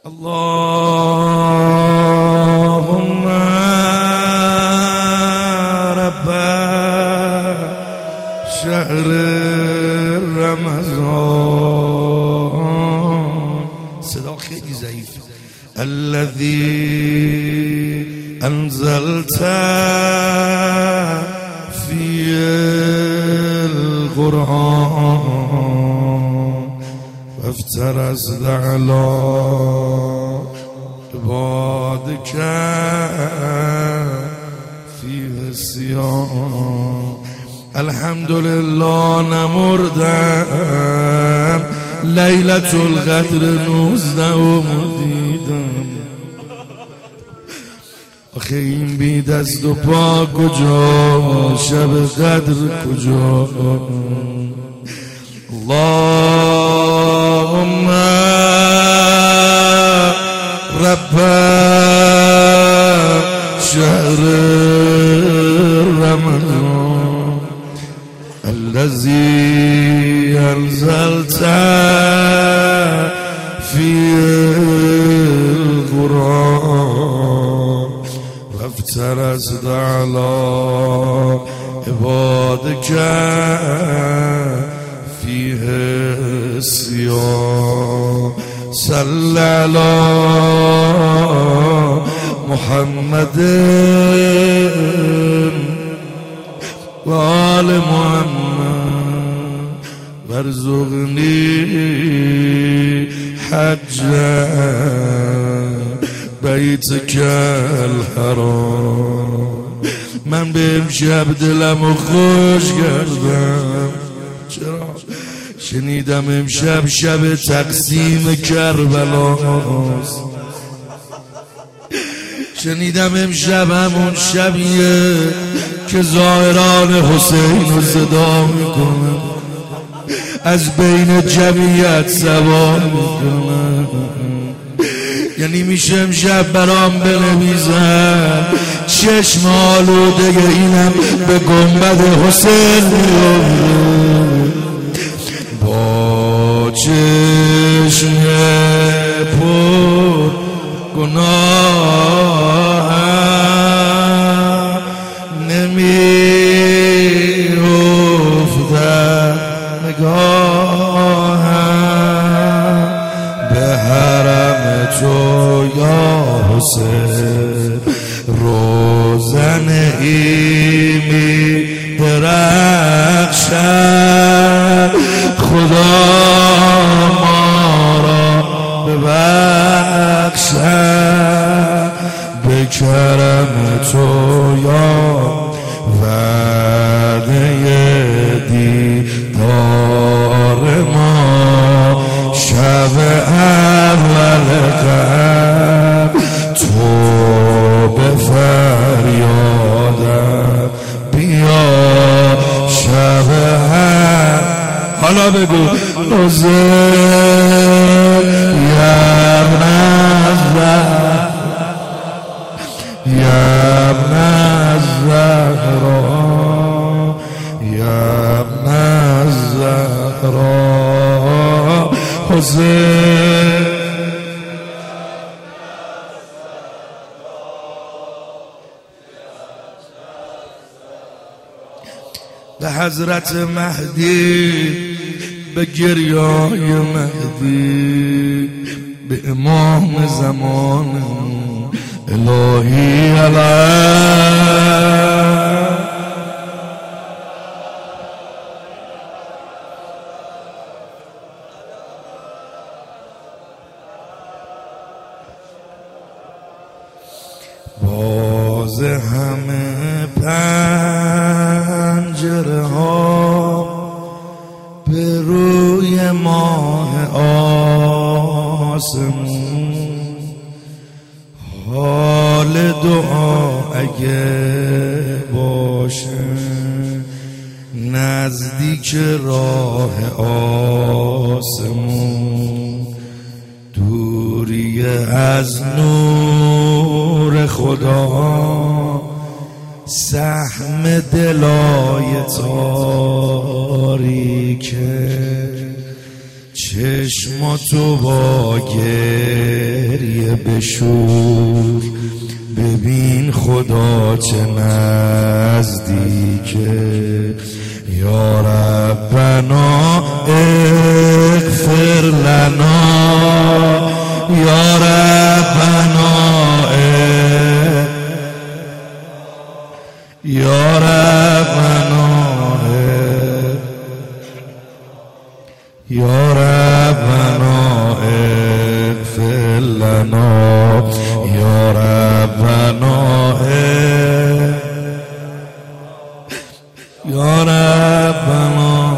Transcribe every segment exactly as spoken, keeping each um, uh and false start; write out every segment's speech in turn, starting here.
اللهم رب شهر رمضان، صدا خیلی ضعیف، الذي انزلت في القرآن وافترست على عبادك فيه الصيام. الحمد لله نمردم لیلت القدر نوزده و مدیدم. آخه این بی دست و پا کجا، شب قدر کجا. اللهم رب شهر رمضان الذي انزلت في القرآن وافترست على عبادك فيه الصيام. صل على محمد وآل محمد وارزقني حج بیتک الحرام. من به امشب دلمو خوش کردم، چرا؟ شنیدم امشب شب تقسیم کربلاست. شنیدم امشب همون شبیه که زائران حسین رو صدا میکنن، از بین جمعیت سوال میکنن. یعنی میشه امشب برام بنویزن چشم آلوده اینم به گنبد حسین میره، با چشم پر گناه نمی افتد نگاهم به حرم تو یا حسین. روزن ایمی درخشد، خدا ما را ببخشد به کرم تو یا وعده دیدار ما. شب اول قبل تو به فریادم بیا، شب اول حالا بگو روزه یبن الزهرا یبن الزهرا یبن الزهرا حسین. به حضرت مهدی، به گریای مهدی، به امام زمان الهی علیه باز همه پنجره ها به روی ماه آسمون. حال دعا اگه باشه نزدیک راه آسمون، دوری از نور خدا سهم دلای تاریکه. چشماتو با گریه بشور ببین خدا چه نزدیکه یا ربنا اغفر لنا یا ربنا یا ربنا یا ربنا اغفر لنا یا ربنا یا ربنا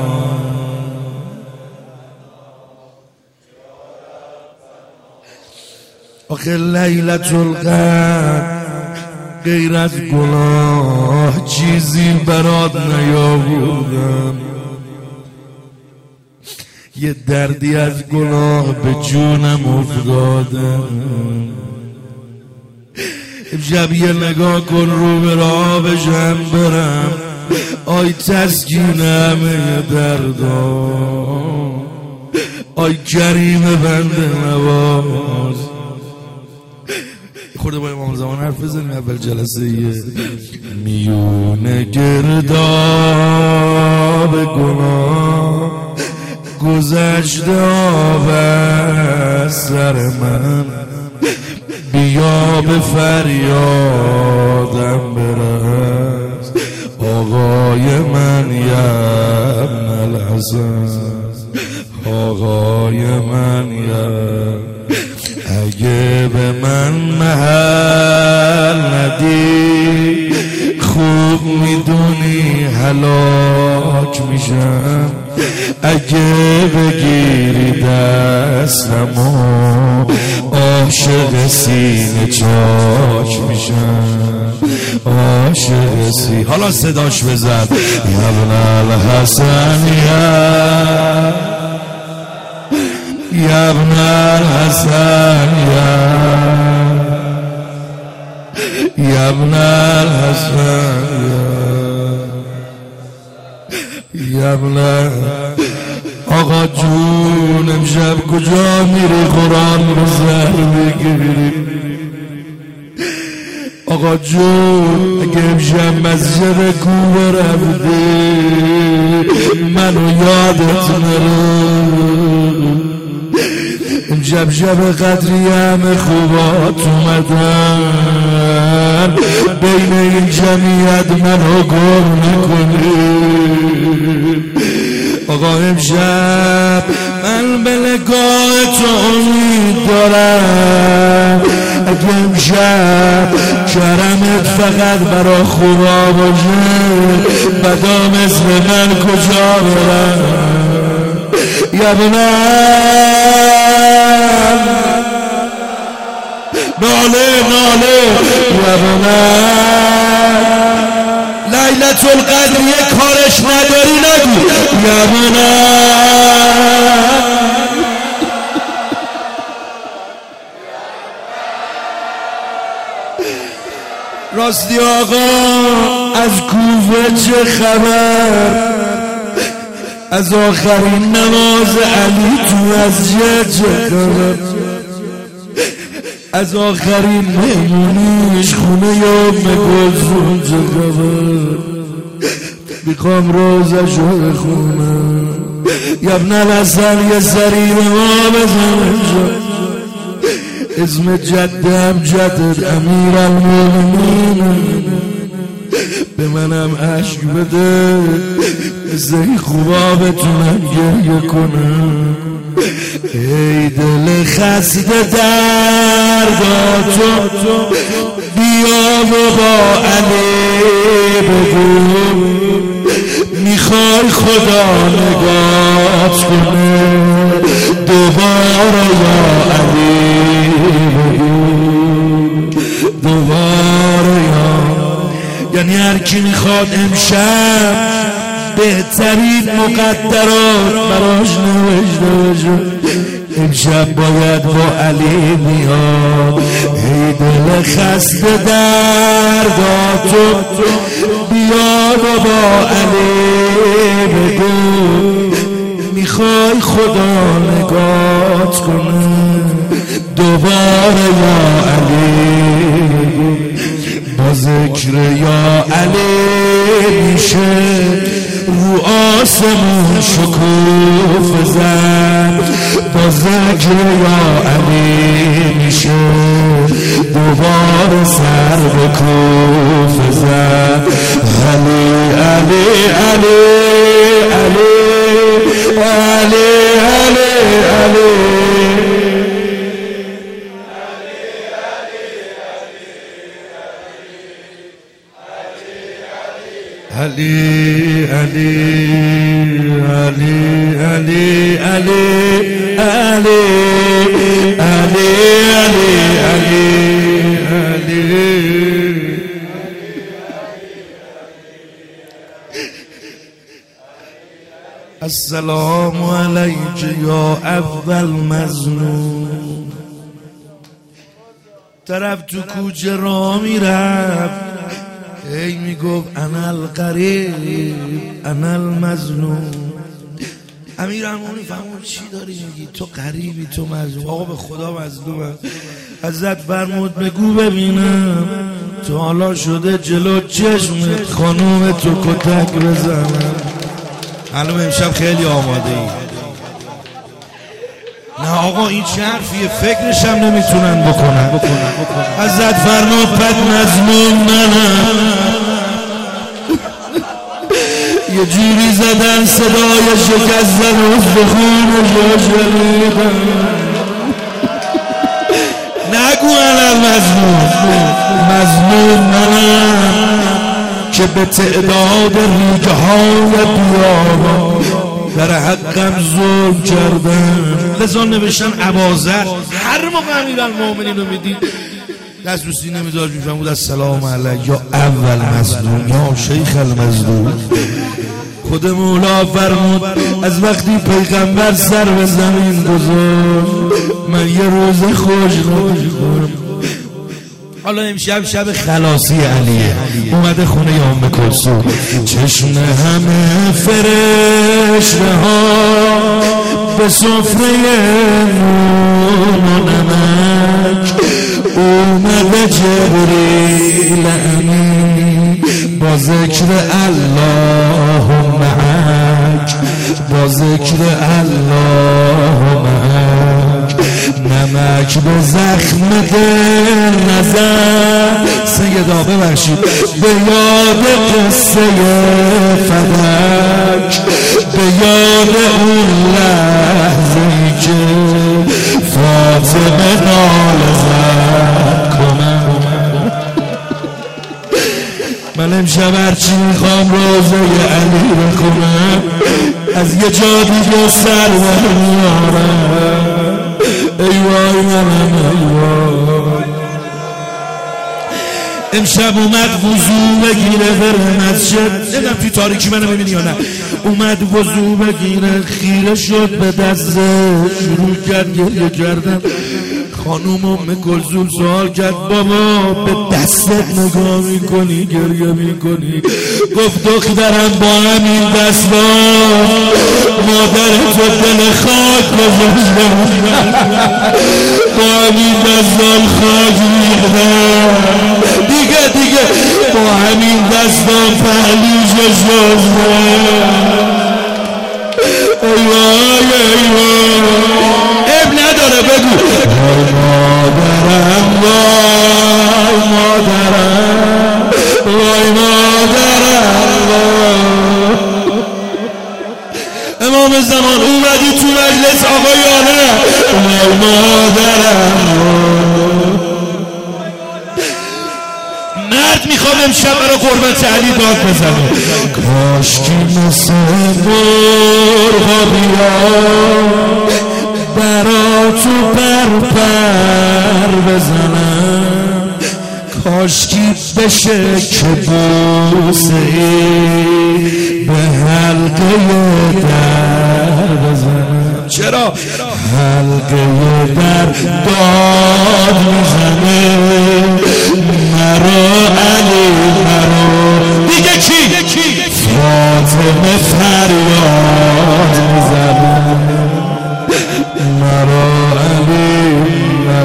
آخه لیلت القدر غیر از گناه چیزی برات نیاوردم، یه دردی از گناه به جونم افتادم. امشب یه نگاه کن رو به راه بشم برم، آی تسکین همه دردام، آی کریم بنده نواز. خورده با امام زمان حرف بزنیم اول جلسه یه میونه گرداب گناه گذشته آب از سر من، بیا به فریادم برس آقای من یا ابن الحسن، آقای من یا اگه به من محل ندی خوب میدونی هلاک میشم، اگه بگیری دستمو عاشق سینه چاک میشم، عاشق سینه. حالا صداش بزن یا ابن الحسن یا یا ابن الحسن یا یا ابن الحسن یا ابن. آقا جون امشب کجا میری قرآن رو سر بگیری؟ آقا جون اگه امشب مسجد کوبه رفتی منو یادت نره، امشب شب قدری همه خوبات اومدن بین این جمعیت منو گم نکنی. آقا امشب من به نگاه تو امید دارم، اگه امشب کرمت فقط برا خوبا باشه بدا مثل من کجا برم؟ یا بنام ناله ناله یا بنام لیلت القدر یک کارش نداری نگو یا بنام. راستی آقا از کوفه چه خبر؟ از آخرین نماز علی تو مسجد چه خبر؟ از آخرین مهمونیش خونه ام کلثوم چه خبر؟ میخوام روزشو بخونم. یا ابن الحسن یه سری به ما بزن، اسم جدم جدد امیر المؤمنین، به منم عشق بده مثل این خوبا بتونم گریه کنم. ای دل خسته درداتو بیا و با علی بگو، میخوای خدا نگات کنه دوباره یا علی بگو، دوباره یا. یعنی هر کی میخواد امشب بهترین مقدرات براش نوشته باشه امشب باید با علی بیاد. ای دل خسته درداتو بیاد و با علی بگو، میخوای خدا نگات کنه دوباره یا علی با ذکر یا علی میشه رو آسمون شکوفه زد با ذکر یا علی میشه دوباره سر به کوفه زد علی علی علی علی علی علی علی علی علی علی علی علی علی علی علی علی السلام علیک یا اول مظلوم. طرف تو کوچه را میرفت ای میگفت انا القریب انا المظلوم. امیرالمومنین فهمون چی داری میگی؟ تو قریبی تو مظلوم. آقا به خدا مظلومم. حضرت فرمود بگو ببینم تو حالا شده جلو چشمت خانوم تو کتک بزنم. الان امشب خیلی آماده ای. نه آقا این چه حرفیه؟ فکرش هم نمیتونن بکنن. حضرت فرمود پد مظلوم منم. یه جوری زدن صدای شکستن استخونش رو شنیدم. نگو انا مظلوم. مظلوم منم که به تعداد ریگه های بیابان در حقم ظلم کردن. لذا نوشتن ابازر هر موقع امیرالمومنین رو میدید دست رو سینه میذاشت میفرمود السلام علیک یا اول مظلوم یا شیخ المظلوم. خود مولا فرمود از وقتی پیغمبر سر به زمین گذاشت من یه روز خوش نمیخورم. حالا امشب شب خلاصی علیه. اومده خونه ام کلثوم. چشم همه فرشته ها به سفره نون و نمک. اومده جبریل امین با ذکر الله معک با ذکر الله معک. نمک به زخم دل نزد سیدا ببخشید به یاد قصه فلک به یاد اون لحظه‌ای که فاطمه ناله زد کمک. من امشب هرچی میخوام روزه علی بخونم از یه جا دیگه سر میارم. ای وای منم ای وای. امشب اومد وضو بگیره بره مسجد. نمیدونم توی تاریکی منو ببینی یا نه. اومد وضو بگیره خیره شد به دستش شروع کرد گریه کردن. خانوم ام کلثوم سوال کرد بابا به دستت نگاه میکنی گریه میکنی؟ گفت دخترم با همین دستا مادر تو دل خاک گذاشته با همین دستان خاک میخوام دیگه دیگه با همین دستان پهلوش شده. ای وای ای وای. اب نداره بگو وای مادرم وای مادرم وای مادرم وای. امام زمان اومدی تو مجلس آقایانه وای مادرم وای. مرد میخوام امشب برای قربت علی داد بزنه. کاش کی مثل مرغا بیاد برا تو پر پر بزنم. کاش کی بشه که بوسه ای به حلقه در بزنم. چرا؟ حلقه در داد میزنه مرا علی مرا دیگه کی؟ فاطمه فریاد میزنه مرا علی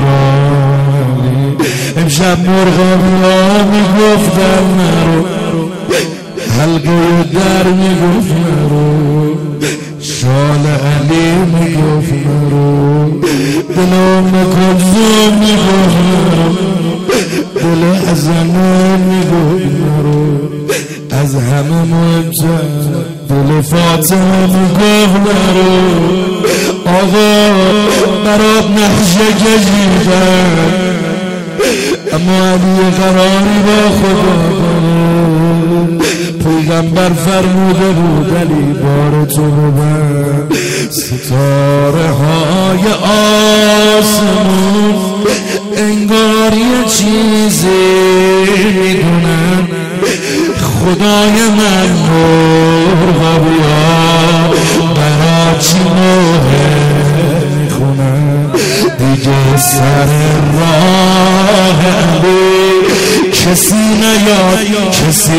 مرغابی ها میگفتن نرو، حلقه در میگفت نرو، شال علی میگفت نرو، دل ام کلثوم میگفت نرو، دل حسن میگفت نرو، از همه مهمتر دل فاطمه میگفت نرو. آقا برات نقشه کشیدن اما علی قراری با خدا کنه، پیغمبر فرموده بود علی بار تو ببند. ستاره های آسمون انگار یه چیزی میدونن، خدای من مرغابی ها برا چی نوحه میخونن، دیگه سر راه علی کسی نیاد، کسی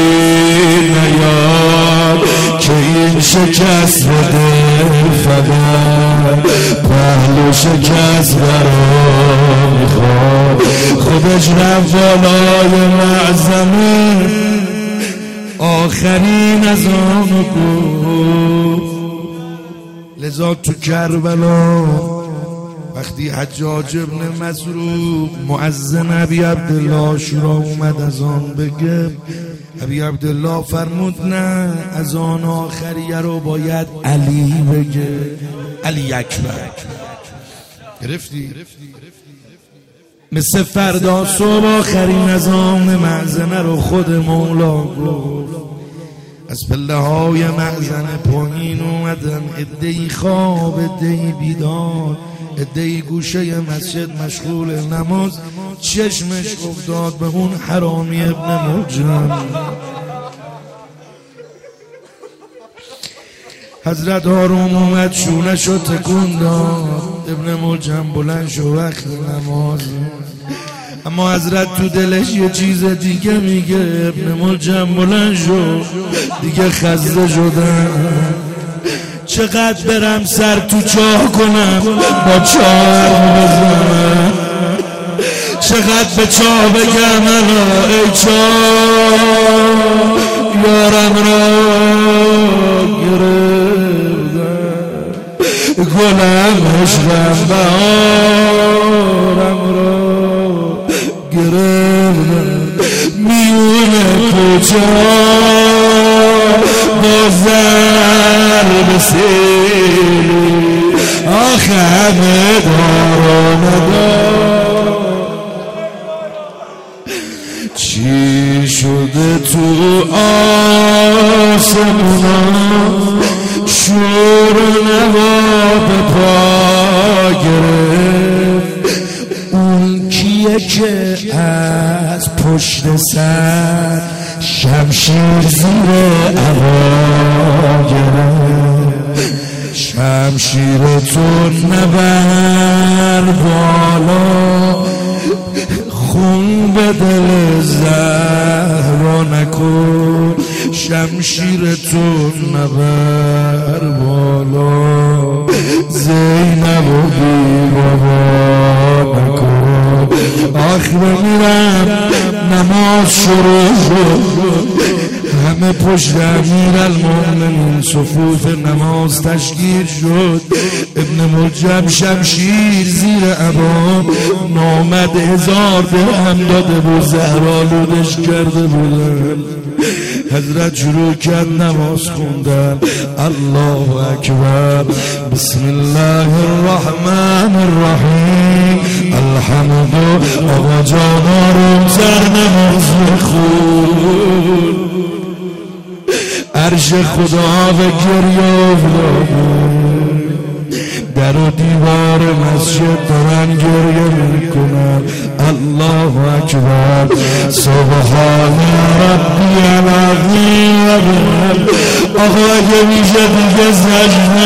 نیاد که این شکست بده فقط پهلو شکست برا میخواد. خودش رفت بالای معظمه آخرین از آن گفت. لذا تو کربلا وقتی حجاج ابن مسروق مؤذن ابی عبدالله شورا اومد از آن بگه، ابی عبدالله فرمود نه، از آن آخریه رو باید علی بگه، علی اکبر. گرفتی؟ مثل فردا صبح آخرین از آن معزنه رو خود مولا گفت. از پله های معزنه پایین اومدن عده‌ای خواب، عده‌ای بیدار، عده‌ای گوشه مسجد مشغول نماز. چشمش افتاد به اون حرامی ابن ملجم. حضرت هارون اومد شونش رو تکون داد، ابن ملجم بلند شو وقت نماز. اما حضرت تو دلش یه چیز دیگه میگه، ابن ملجم بلند شو دیگه خسته شدم، چقدر برم سر تو چاه کنم با چاه بزنم، چقدر به چاه بگم انا ای چاه یارم را گرفتم، گلم عشقم بهارم را گرفتم، میونه کجا بازر بسیلی آخه همه دار آمدار. چی شده تو آسمونا شور نوا به پا گرفت، اون کیه که از پشت سر شمشیر زیر عبا گرفت، شمشیر تو نبر بالا، خون به دل زهرا نکن، شمشیر تو نبر بالا، زینب و بی بابا نکن. آخر میرم نماز شروع شد، همه پشت امیر المؤمنین صفوف نماز تشکیل شد. ابن ملجم شمشیر زیر عبا نامد هزار درهم داده بود، زهرآلودش کرده بودن. حضرت شروع کرد نماز خوندن، الله اکبر، بسم الله الرحمن الرحیم، الحمد. آقا جان آروم سر نماز بخون، عرش خدا و گریه افتاده، در و دیوار مسجد دارن گریه میکنن. الله اکبر، سبحان ربی العظیم. آقا اگه میشه دیگه سجده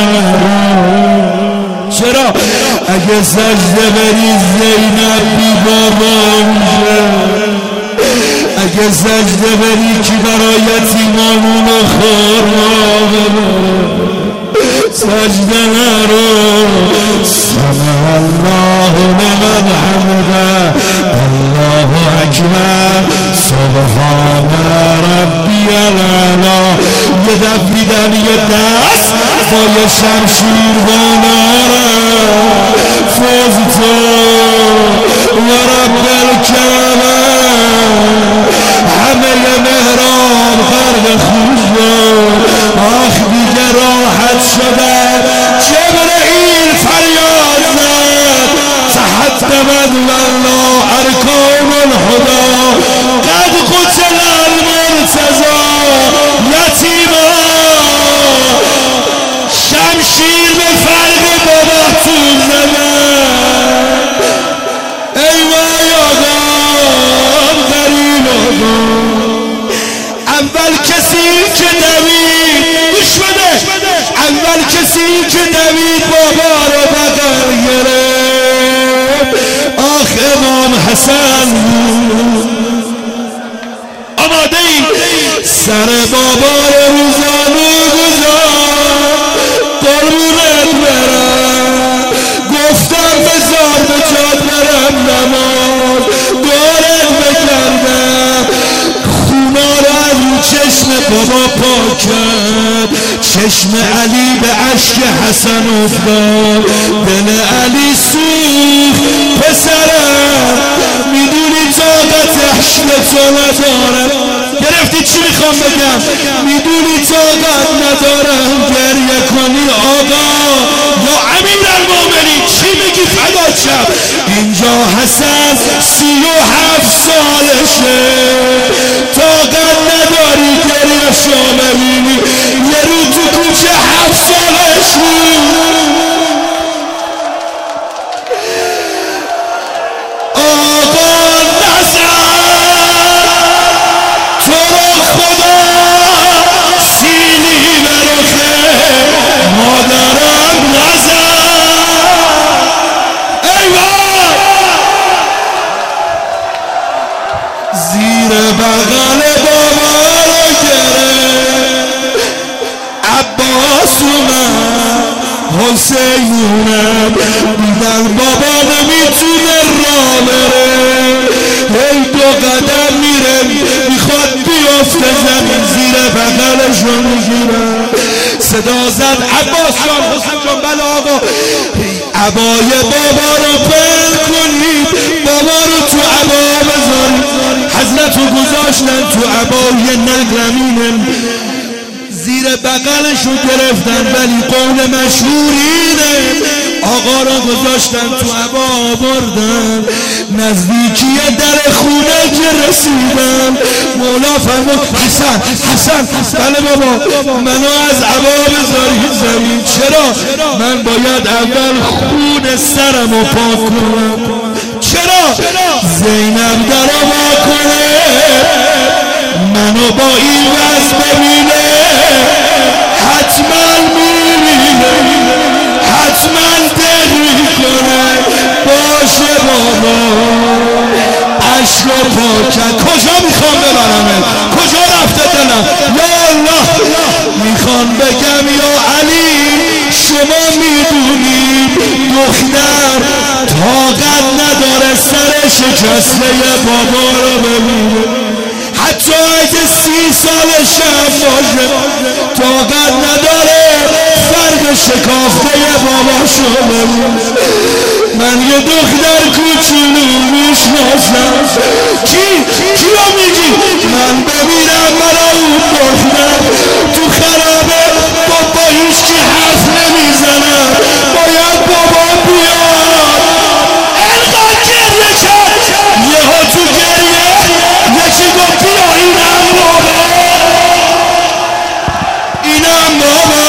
چرا؟ اگه سجده بری زینب بی بابا میشه، اگه سجده بری کی برای یتیمانون خورما ببره، سجده نرو. سمع الله لمن حمده، الله اکبر. شمشیر بانارم فزتا و رب الکعبه همه مهراب غرق خوبان آخ دیگه راحت شدن جبرئیل فریاد زد تحتمد والله ارکان الهدی قد قتل المرتضی یتیما شمشیر به فرق باباتون زدن ای وای آقام غریب آقام اول کسی که دوید گوش بده اول کسی که دوید بابا رو بغل گرفت آخ امام حسن آماده ای سر بابا رو روزانو گذار قربونت برم گفتم بذار به جاد برم نماز دارت بکردم خونا رو از رو چشم بابا پاک کرد چشم علی به عشق حسن افتاد دل علی سوخت پسرم میدونی طاقت عشق تو ندارم گرفتی چی میخوام بگم میدونی طاقت ندارم گریه کنی آقا یا امیر المومنین چی میگی فدا شم اینجا حسن سی و هفت سالشه طاقت نداری گریه شو ببینی یه رو تو کوچه هفت سالشی زیر بغل بابا رو گرفت عباس اومد حسین اومد دیدن بابا نمیتونه راه بره هی دو قدم میره میخواد بیافته زمین زیر بغلشو میگیره صدا زد عباس جان حسین جان بله آقا عبای بابا رو پل کنید بابا رو تو عبا بذارید حضرت رو گذاشتن تو عبای نگرمینم زیر بغلشو گرفتن ولی قول مشهورینه آقا رو گذاشتن تو عبا بردن نزدیکی در خونه که رسیدن مولا فرمود حسن حسن بله بابا منو از عبا بذاری زمین چرا من باید اول خون سرمو پاک کنم چرا زینب درو وا کنه منو با این وز ببینه حتما میبینه حتما دل میکنه باشه بابا عشق و پاکت کجا میخوام ببرمه کجا رفته دلم یا الله میخوام بگم یا علی شما میدونید دختر طاقت نداره سر شکسته بابا رو ببینه حتی اگه سی سالش هم باشه طاقت نداره فرق شکافته باباشو ببینه من یه دختر کوچولو میشناسم کی؟ کیو میگی؟ من ببینم مرا اون دختر تو خرابه بابا هیچ کی حرف نمیزنم باید بابا بیاد انقدر گریه کرد یه ها تو گریه یکی گفت بیا اینم بابا اینم بابا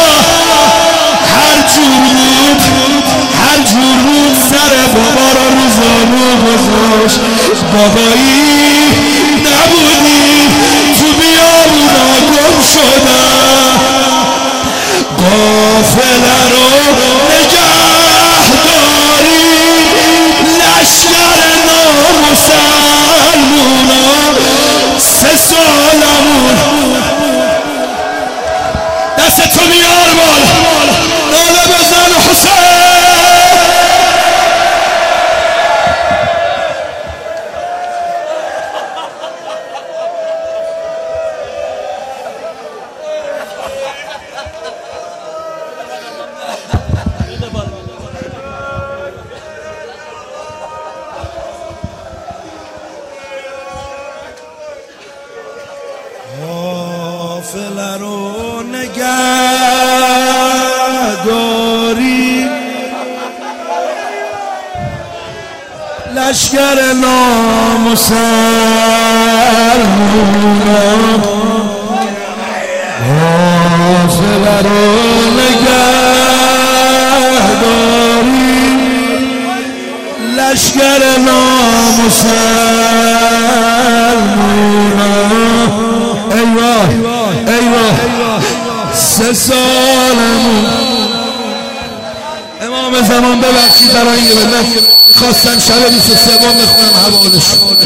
هر جور بود هر جور بود سر بابا رو روزانو گذاشت بابایی نبودی تو بیابونا گم شدن قافله رو نگه داری لشکر نامسلمونا سه سالمون دستتو میار بالا ناله بزن حسین قافله رو نگهداری لشکر نامسلمونان قافله رو نگهداری لشکر نامسلمونان ایوه ایوه سه سالمون امام زمان ببخشید برای این ملت خواستن شب بیست و سوم بخونم حوالش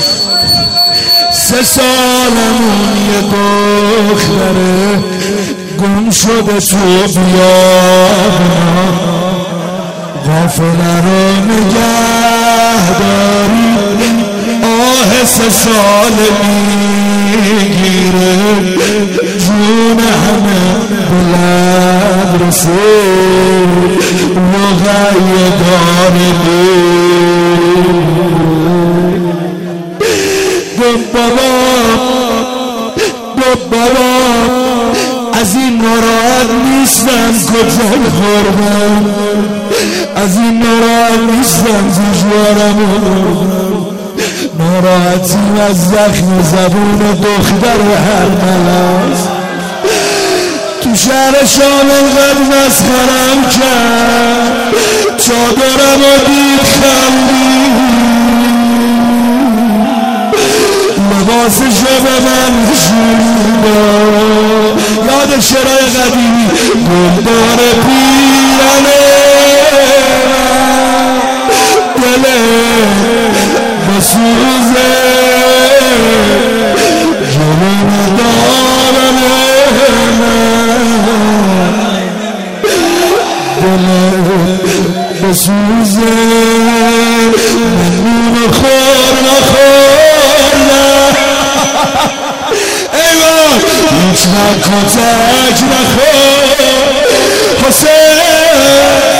سه سالمون یه دختره گم شده تو بیابان قافله رو نگهداری آه سه سال میگیره جون همه بلند رسید لغای داره دو بابا دو بابا از این ناراحت نیستم کجای خوردم از این ناراحت نیستم زجوارم ناراحتیم از زخم زبون دختر هر ملاس تو شهر شام انقدر مسخرم کرد چادرم و دید خندید لباسشو به من نشوند یاد شعرهای قدیمی گلدار پیرانه دله بسوزه جنون دارم دله بسوزه نمون خور نخور ایوان هیچ نکتک نخور حسین